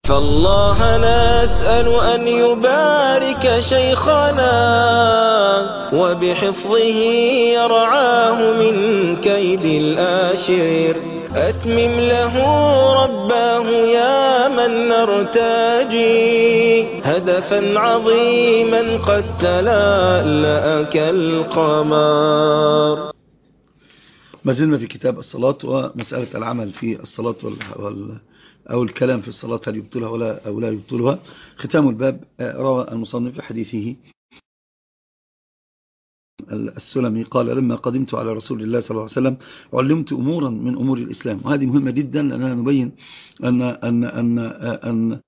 فالله نسأل أن يبارك شيخنا وبحفظه يرعاه من كيد الآشر. أتمم له رباه يا من نرتجي هدفا عظيما قد تلألأ كالقمر. ما زلنا في كتاب الصلاة ومسألة العمل في الصلاة أو الكلام في الصلاة هل يبطلها أو لا يبطلها. ختام الباب، روى المصنف في حديثه السلمي قال: لما قدمت على رسول الله صلى الله عليه وسلم علمت أمورا من أمور الإسلام. وهذه مهمة جدا لأننا نبين أن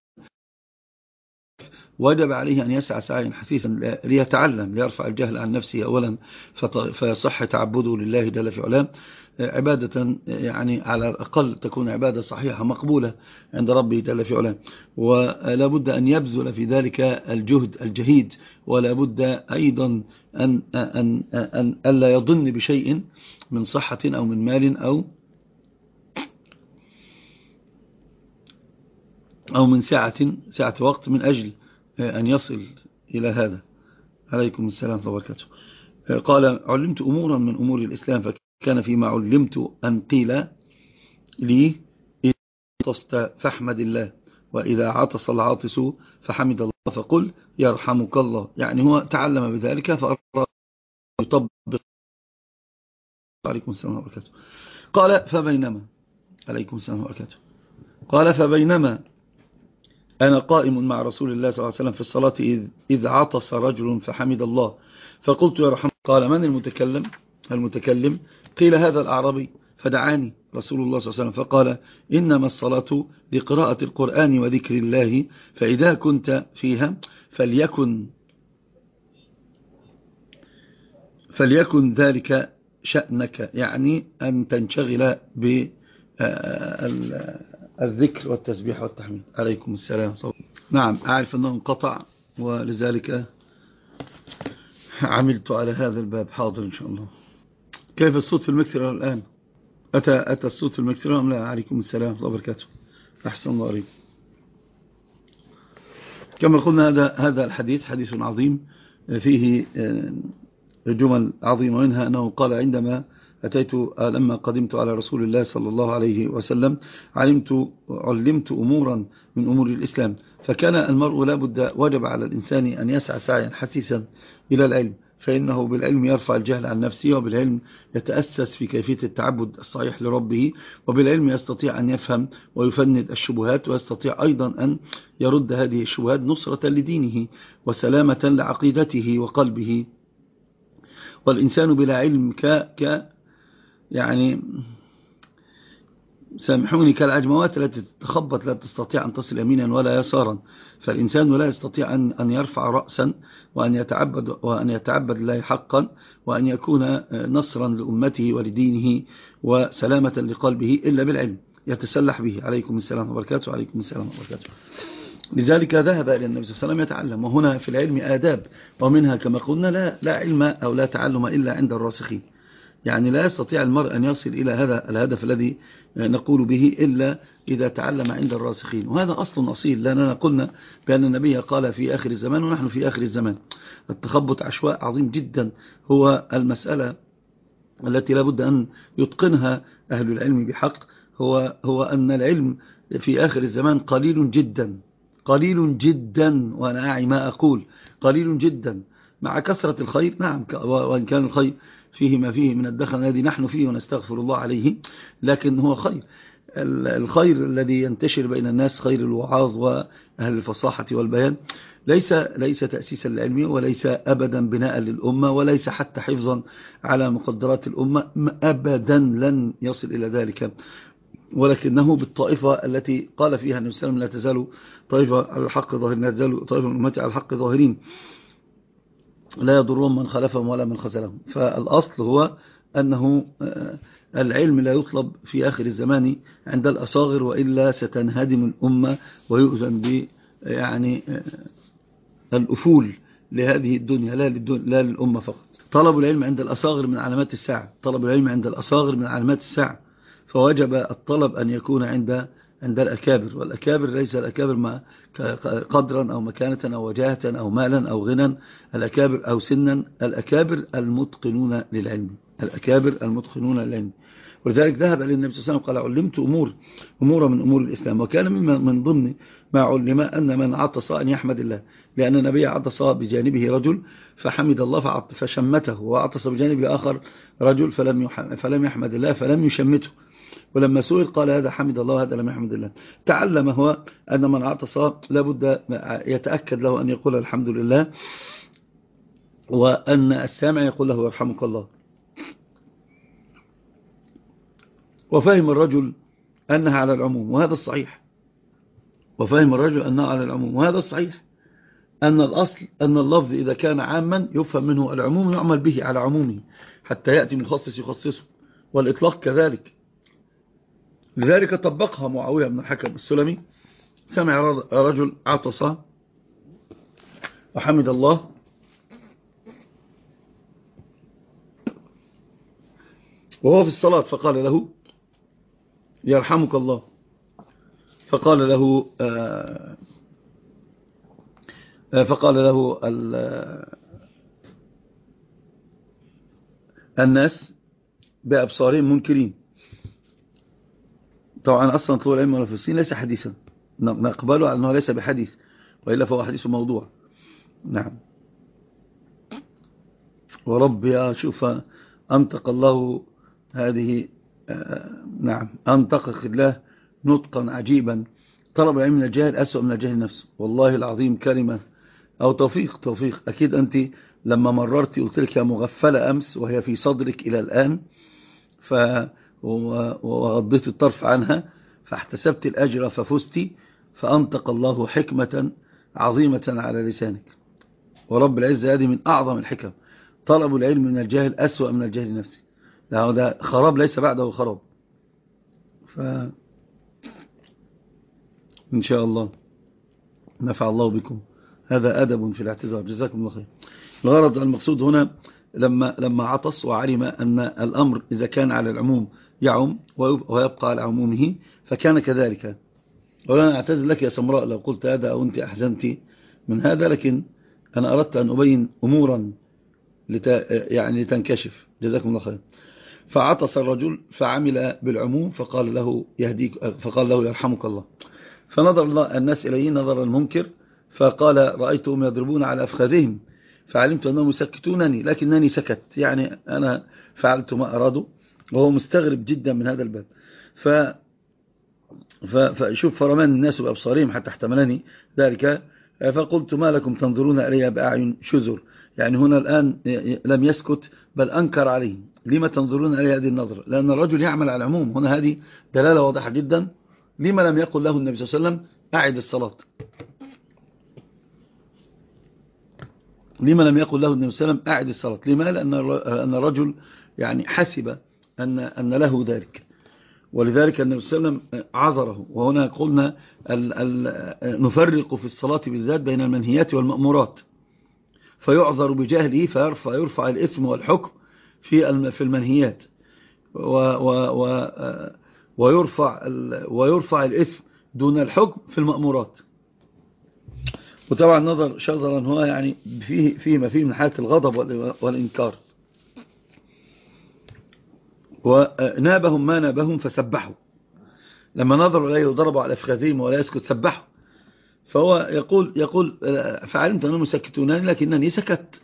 وجب عليه أن يسعى سعيا حثيثا ليتعلم، ليرفع الجهل عن نفسه أولا فيصح تعبده لله جل في علام عبادة، يعني على الأقل تكون عبادة صحيحة مقبولة عند ربه جل في علام. ولا بد أن يبذل في ذلك الجهد الجهيد، ولا بد أيضا أن ألا يظن بشيء من صحة أو من مال أو من سعة وقت من أجل أن يصل إلى هذا. عليكم السلام ورحمة الله وبركاته. قال: علمت أمورا من أمور الإسلام، فكان فيما علمت أن قيل لي: إذا عطست فاحمد الله، وإذا عطس العاطس فحمد الله فقل يرحمك الله. يعني هو تعلم بذلك فأرى يطبق. عليكم السلام ورحمة الله وبركاته. قال: فبينما عليكم السلام ورحمة الله وبركاته. قال: فبينما أنا قائم مع رسول الله صلى الله عليه وسلم في الصلاة إذ عطس رجل فحمد الله، فقلت يا رحمة. قال: من المتكلم؟ قيل: هذا الأعرابي. فدعاني رسول الله صلى الله عليه وسلم فقال: إنما الصلاة لقراءة القرآن وذكر الله، فإذا كنت فيها فليكن ذلك شأنك، يعني أن تنشغل بالذكر والتسبيح والتحميد. عليكم السلام. نعم، أعرف أنه انقطع ولذلك عملت على هذا الباب. حاضر إن شاء الله. كيف الصوت في المكسر الآن؟ أتى الصوت في المكسر أم لا؟ عليكم السلام ورحمة الله وبركاته. أحسن الله عليكم. كما قلنا هذا الحديث حديث عظيم فيه جمل عظيمة، منها أنه قال: عندما لما قدمت على رسول الله صلى الله عليه وسلم علمت أمورا من أمور الإسلام، فكان المرء لابد وجب على الإنسان أن يسعى سعيا حثيثا إلى العلم، فإنه بالعلم يرفع الجهل عن نفسه، وبالعلم يتأسس في كيفية التعبد الصحيح لربه، وبالعلم يستطيع أن يفهم ويفند الشبهات، ويستطيع أيضا أن يرد هذه الشبهات نصرة لدينه وسلامة لعقيدته وقلبه. والإنسان بلا علم يعني سامحوني كالعجموات التي تتخبط، لا تستطيع أن تصل يمينا ولا يسارا. فالإنسان لا يستطيع أن يرفع رأسا وأن يتعبد الله حقا، وأن يكون نصرا لأمته ولدينه وسلامة لقلبه إلا بالعلم يتسلح به. عليكم السلام وبركاته. عليكم السلام وبركاته. لذلك ذهب إلى النبي صلى الله عليه وسلم يتعلم. وهنا في العلم آداب، ومنها كما قلنا لا علم أو لا تعلم إلا عند الراسخين. يعني لا يستطيع المرء أن يصل إلى هذا الهدف الذي نقول به إلا إذا تعلم عند الراسخين. وهذا أصل أصيل، لأننا قلنا بأن النبي قال في آخر الزمان ونحن في آخر الزمان. التخبط عشواء عظيم جدا. هو المسألة التي لابد أن يتقنها أهل العلم بحق، هو أن العلم في آخر الزمان قليل جدا، قليل جدا، وأنا أعي ما أقول، قليل جدا، مع كثرة الخير. نعم، وإن كان الخير فيه ما فيه من الدخل الذي نحن فيه ونستغفر الله عليه، لكن هو خير. الخير الذي ينتشر بين الناس خير الوعاظ وأهل الفصاحة والبيان، ليس تأسيسا للعلم، وليس أبدا بناء للأمة، وليس حتى حفظا على مقدرات الأمة. أبدا لن يصل إلى ذلك، ولكنه بالطائفة التي قال فيها النبي صلى الله عليه وسلم: لا تزال طائفة على الحق ظاهرين، لا تزال طائفة من أمتي على الحق ظاهرين لا يضرهم من خلفهم ولا من خذلهم. فالأصل هو أنه العلم لا يطلب في آخر الزمان عند الأصاغر، وإلا ستنهدم الأمة ويؤذن ب يعني الأفول لهذه الدنيا، لا للأمة فقط. طلب العلم عند الأصاغر من علامات الساعة، طلب العلم عند الأصاغر من علامات الساعة، فوجب الطلب أن يكون عند عند الأكابر، والأكابر ليس الأكابر قدرا أو مكانة أو وجاهة أو مالا أو غنى، الأكابر أو سنا، الأكابر المتقنون للعلم، الأكابر المتقنون للعلم. ولذلك ذهب إلى النبي صلى الله عليه وسلم قال علمت أمور من أمور الإسلام، وكان من ضمن ما علم أن من عطس أن يحمد الله، لأن النبي عطس بجانبه رجل فحمد الله فشمته، وعطس بجانبه آخر رجل فلم يحمد الله فلم يشمته، ولما سئل قال هذا حمد الله وهذا لم يحمد الله. تعلم هو أن من عطس لابد يتأكد له أن يقول الحمد لله، وأن السامع يقول له يرحمك الله. وفهم الرجل أنها على العموم وهذا الصحيح، وفهم الرجل أنها على العموم وهذا الصحيح، أن الأصل أن اللفظ إذا كان عاما يفهم منه العموم يعمل به على عمومه حتى يأتي مخصص يخصصه، والإطلاق كذلك. لذلك طبقها معاوية بن الحكم السلمي، سمع رجل عطس وحمد الله وهو في الصلاة فقال له يرحمك الله، فقال له الناس بأبصارهم منكرين. طبعا أصلا طول العلم والمفسرين ليس حديثا نقبله على أنه ليس بحديث، وإلا فهو حديث موضوع. نعم. ورب يا شوف أنطق الله هذه نعم أنطق الله نطقا عجيبا. طلب العلم من الجاهل أسوأ من الجاهل نفسه، والله العظيم كلمة أو توفيق. أكيد أنت لما مررت قلت لك يا مغفلة أمس وهي في صدرك إلى الآن وغضيت الطرف عنها فاحتسبت الأجر ففزت، فأنطق الله حكمة عظيمة على لسانك. ورب العزة هذه من أعظم الحكم. طلب العلم من الجاهل أسوأ من الجاهل نفسه، هذا خراب ليس بعده خراب. إن شاء الله نفع الله بكم. هذا أدب في الاعتذار، جزاكم الله خير. الغرض المقصود هنا لما عطس وعلم أن الأمر إذا كان على العموم يعم ويبقى على عمومه فكان كذلك. ولا أعتذر لك يا سمراء لو قلت هذا أو أنت أحزنت من هذا، لكن أنا أردت أن أبين أمورا يعني لتنكشف. جزاكم الله خير. فعطس الرجل فعمل بالعموم فقال له يرحمك الله. فنظر الناس إليه نظر المنكر فقال رأيتهم يضربون على أفخاذهم فعلمت أنهم يسكتونني لكنني سكت، يعني أنا فعلت ما أرادوا. وهو مستغرب جدا من هذا الباب. فشوف فرمان الناس بأبصارهم حتى احتملني ذلك. فقلت ما لكم تنظرون إلي بأعين شذر، يعني هنا الآن لم يسكت بل أنكر عليه. لما تنظرون إلي هذه النظرة؟ لأن الرجل يعمل على العموم. هنا هذه دلالة واضحة جدا. لما لم يقل له النبي صلى الله عليه وسلم أعد الصلاة؟ لما لم يقل له النبي صلى الله عليه وسلم أعد الصلاة؟ لما؟ لأن الرجل يعني حسب أن له ذلك، ولذلك النبي صلى الله عليه وسلم عذره. وهنا قلنا نفرق في الصلاة بالذات بين المنهيات والمأمورات، فيعذر بجهله فيرفع الإثم والحكم في المنهيات، ويرفع الإثم دون الحكم في المأمورات. وطبعا نظر شذرا هو يعني فيه من حالة الغضب والإنكار. ونابهم ما نابهم فسبحوا. لما نظروا إليه وضربوا على أفخاذهم ولا يسكت سبحوا. فهو يقول فعلمت أنهم يسكتونني لكنني سكت.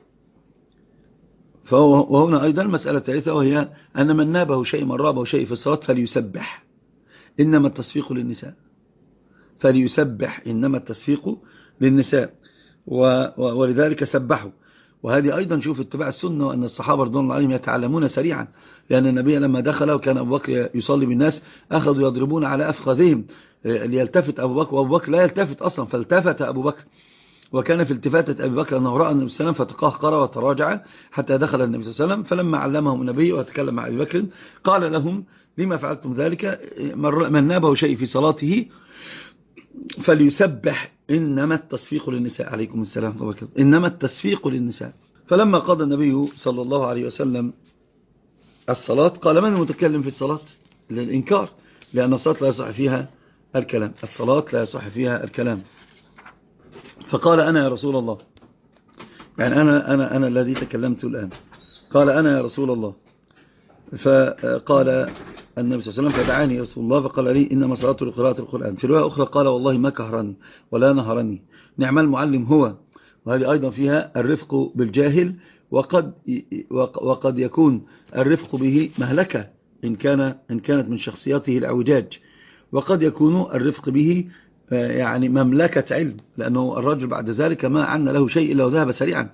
وهنا أيضا مسألة ثالثة، وهي أن من نابه شيء من رابه شيء في الصلاة فليسبح، إنما التصفيق للنساء. فليسبح إنما التصفيق للنساء. ولذلك سبحوا. وهذه أيضا شوف اتباع السنة، وأن الصحابة رضوان الله عليهم يتعلمون سريعا، لأن النبي لما دخل وكان أبو بكر يصلي بالناس أخذوا يضربون على أفخاذهم ليلتفت أبو بكر، وأبو بكر لا يلتفت أصلا، فالتفت أبو بكر. وكان في التفاتة أبي بكر أنه رأى النبي صلى الله عليه وسلم فتقهقر وتراجع حتى دخل النبي صلى الله عليه وسلم. فلما علمهم النبي وتكلم مع أبي بكر قال لهم لما فعلتم ذلك؟ من نابه شيء في صلاته فليسبح إنما التصفيق للنساء. عليكم السلام وبركاته. إنما التصفيق للنساء. فلما قضى النبي صلى الله عليه وسلم الصلاة قال من المتكلم في الصلاة؟ للإنكار، لأن الصلاة لا يصح فيها الكلام. الصلاة لا يصح فيها الكلام. فقال أنا يا رسول الله، يعني أنا الذي تكلمت الآن. قال أنا يا رسول الله. فقال النبي صلى الله عليه وسلم فدعاني رسول الله فقال لي إنما صلاة لقراءة القرآن. في رواية أخرى قال والله ما كهرني ولا نهرني، نعم المعلم هو. وهذه أيضا فيها الرفق بالجاهل، وقد يكون الرفق به مهلكة إن كانت من شخصياته الأعوجاج، وقد يكون الرفق به يعني مملكة علم، لأنه الرجل بعد ذلك ما عنا له شيء إلا وذهب سريعا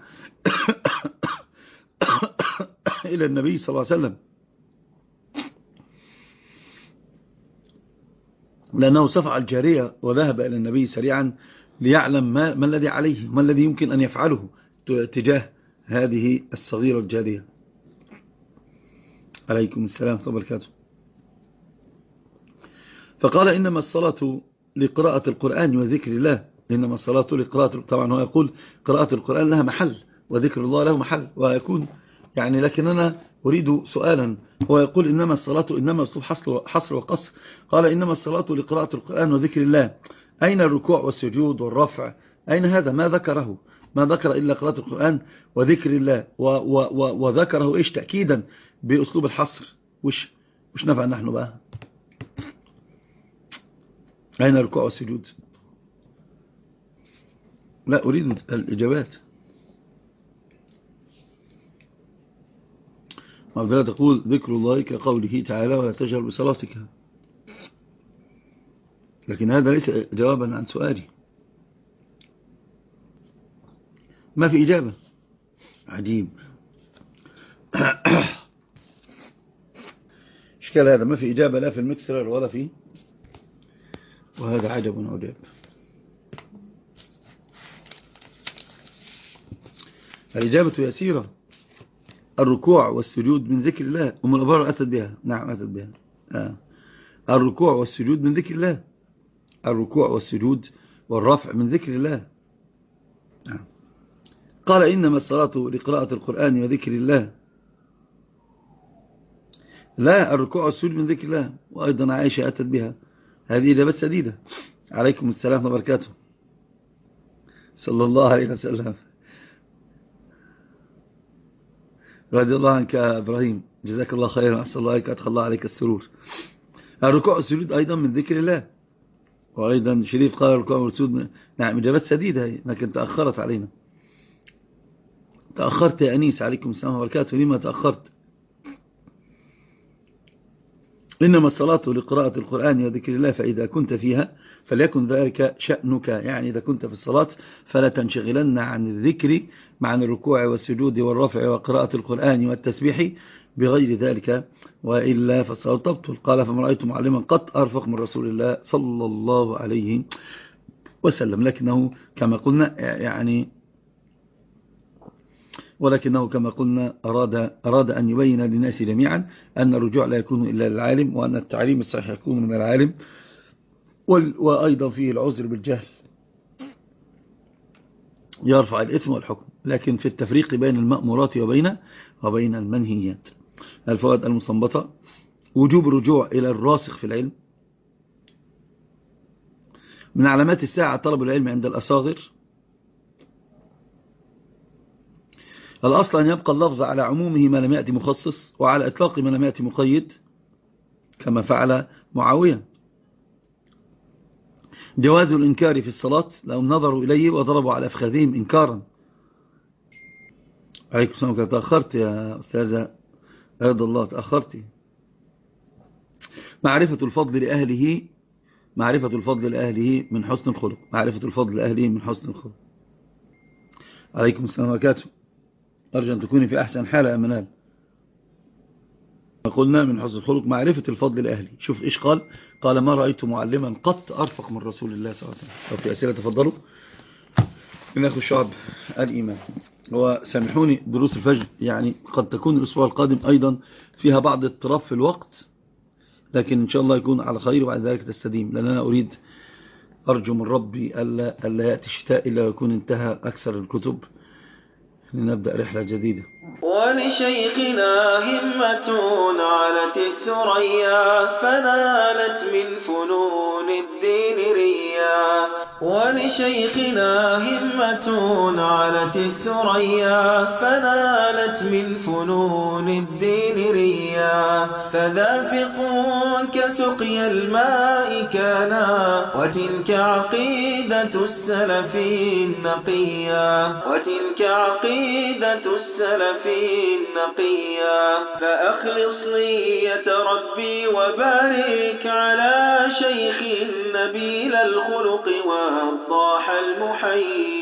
إلى النبي صلى الله عليه وسلم، لأنه صفع الجارية وذهب إلى النبي سريعا ليعلم ما الذي عليه، ما الذي يمكن أن يفعله تجاه هذه الصغيرة الجارية. عليكم السلام ورحمة الله وبركاته. فقال إنما الصلاة لقراءة القرآن وذكر الله. إنما الصلاة لقراءة، طبعا هو يقول قراءة القرآن لها محل وذكر الله له محل، ويكون يعني، لكن أنا أريد سؤالا. هو يقول إنما الصلاة، إنما أسلوب حصر وقصر. قال إنما الصلاة لقراءة القرآن وذكر الله، أين الركوع والسجود والرفع؟ أين هذا؟ ما ذكره، ما ذكر إلا قراءة القرآن وذكر الله، وذكره إيش تأكيدا بأسلوب الحصر. وش نفع نحن بقى؟ أين الركوع والسجود؟ لا أريد الإجابات. عبدالله تقول ذكر الله كقوله تعالى ولا تجهر بصلاتك، لكن هذا ليس جوابا عن سؤالي، ما في إجابة. عجيب. إشكال هذا، ما في إجابة لا في المكسر ولا في، وهذا عجب عجاب. الإجابة يسيرة، الركوع والسجود من ذكر الله. أم الأبرار أتت بها، نعم أتت بها. الركوع والسجود من ذكر الله، الركوع والسجود والرفع من ذكر الله. قال إنما الصلاة لقراءة القرآن وذكر الله، لا الركوع والسجود من ذكر الله. وأيضا عائشة أتت بها. هذه إجابات سديدة. عليكم السلام وبركاته صلى الله عليه وسلم. رضي الله عنك يا إبراهيم، جزاك الله خيرا، أحسن الله عليك، أدخل الله عليك السرور. الركوع والسجود أيضا من ذكر الله. وأيضا شريف قال الركوع والسجود، نعم إجابات سديدة، لكن تأخرت علينا. تأخرت يا أنيس، عليكم السلام وبركاته. لما تأخرت؟ إنما الصلاة لقراءة القرآن وذكر الله، فإذا كنت فيها فليكن ذلك شأنك، يعني إذا كنت في الصلاة فلا تنشغلن عن الذكر مع الركوع والسجود والرفع وقراءة القرآن والتسبيح بغير ذلك، وإلا فالصلاة تبطل. قال فما رأيت معلما قط أرفق من رسول الله صلى الله عليه وسلم. لكنه كما قلنا يعني، ولكنه كما قلنا أراد أن يبين للناس جميعا أن الرجوع لا يكون إلا للعالم، وأن التعليم الصحيح يكون من العالم، وأيضا فيه العذر بالجهل يرفع الإثم والحكم، لكن في التفريق بين المأمورات وبين المنهيات. الفوائد المستنبطة: وجوب الرجوع إلى الراسخ في العلم. من علامات الساعة طلب العلم عند الأصاغر. الأصل أن يبقى اللفظ على عمومه ما لم يأتي مخصص، وعلى إطلاق ما لم يأتي مقيد كما فعل معاوية. جواز الإنكار في الصلاة، لو نظروا إليه وضربوا على أفخاذهم إنكارا. عليكم السلام. تأخرت يا أستاذة رضا الله، تأخرتي. معرفة الفضل لأهله من حسن الخلق. معرفة الفضل لأهله من حسن الخلق. عليكم السلام وبركاته. أرجو أن تكوني في أحسن حالة يا منال. قلنا من حسن الخلق معرفة الفضل لأهله. شوف إيش قال ما رأيت معلما قط أرفق من رسول الله صلى الله عليه وسلم. لو في أسئلة تفضلوا. من أخذ شعب الإيمان. وسامحوني دروس الفجر يعني قد تكون الأسبوع القادم أيضا فيها بعض اضطراب في الوقت، لكن إن شاء الله يكون على خير، وبعد ذلك تستديم، لأن أنا أرجو من ربي ألا يأتي الشتاء إلا ويكون انتهى أكثر الكتب لنبدأ رحلة جديدة. ولشيخنا همة علت الثريا فنالت من فنون الدين ريا. ولشيخنا همة علت الثريا فنالت من فنون الدين ريا. فذافق كسقي الماء كانا وتلك عقيدة السلف النقيا. وتلك عقيدة السلف النقيا. فأخلص نية ربي وبارك على شيخ نبيل الخلق والضاح المحيي.